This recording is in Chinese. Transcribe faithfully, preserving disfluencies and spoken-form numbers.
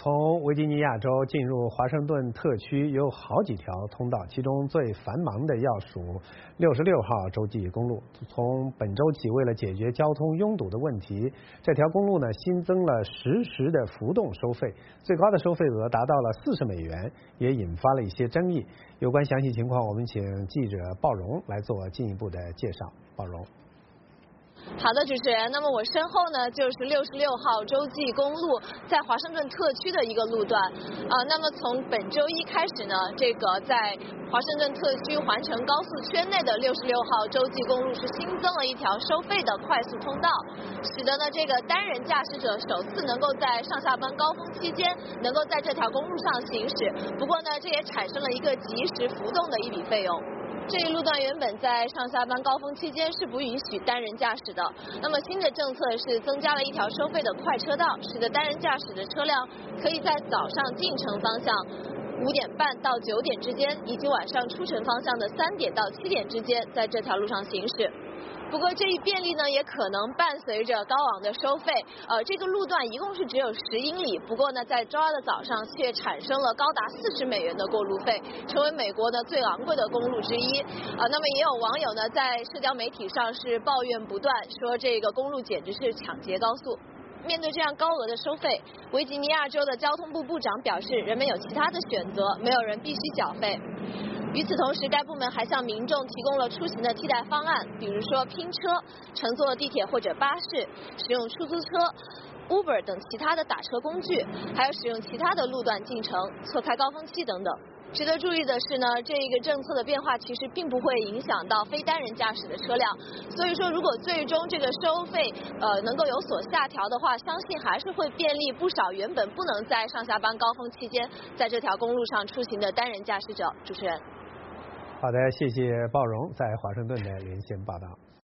从维吉尼亚州进入华盛顿特区有好几条通道，其中最繁忙的要数六十六号洲际公路。从本周起，为了解决交通拥堵的问题，这条公路呢新增了实时的浮动收费，最高的收费额达到了四十美元，也引发了一些争议。有关详细情况，我们请记者鲍荣来做进一步的介绍。鲍荣。 好的，主持人。那么我身后呢，就是六十六号洲际公路在华盛顿特区的一个路段。啊、呃，那么从本周一开始呢，这个在华盛顿特区环城高速圈内的六十六号洲际公路是新增了一条收费的快速通道，使得呢这个单人驾驶者首次能够在上下班高峰期间能够在这条公路上行驶。不过呢，这也产生了一个即时浮动的一笔费用。这一路段原本在上下班高峰期间是不允许单人驾驶的，那么新的政策是增加了一条收费的快车道，使得单人驾驶的车辆可以在早上进城方向五点半到九点之间，以及晚上出城方向的三点到七点之间，在这条路上行驶。不过这一便利呢，也可能伴随着高昂的收费。呃，这个路段一共是只有十英里，不过呢，在周二的早上却产生了高达四十美元的过路费，成为美国的最昂贵的公路之一。呃，那么也有网友呢在社交媒体上是抱怨不断，说这个公路简直是抢劫高速。面对这样高额的收费，维吉尼亚州的交通部部长表示，人们有其他的选择，没有人必须缴费。与此同时，该部门还向民众提供了出行的替代方案，比如说拼车、乘坐地铁或者巴士、使用出租车、Uber 等其他的打车工具，还有使用其他的路段进城、错开高峰期等等。值得注意的是呢，这个政策的变化其实并不会影响到非单人驾驶的车辆，所以说如果最终这个收费呃能够有所下调的话，相信还是会便利不少原本不能在上下班高峰期间在这条公路上出行的单人驾驶者。主持人。 好的，谢谢鲍荣在华盛顿的连线报道。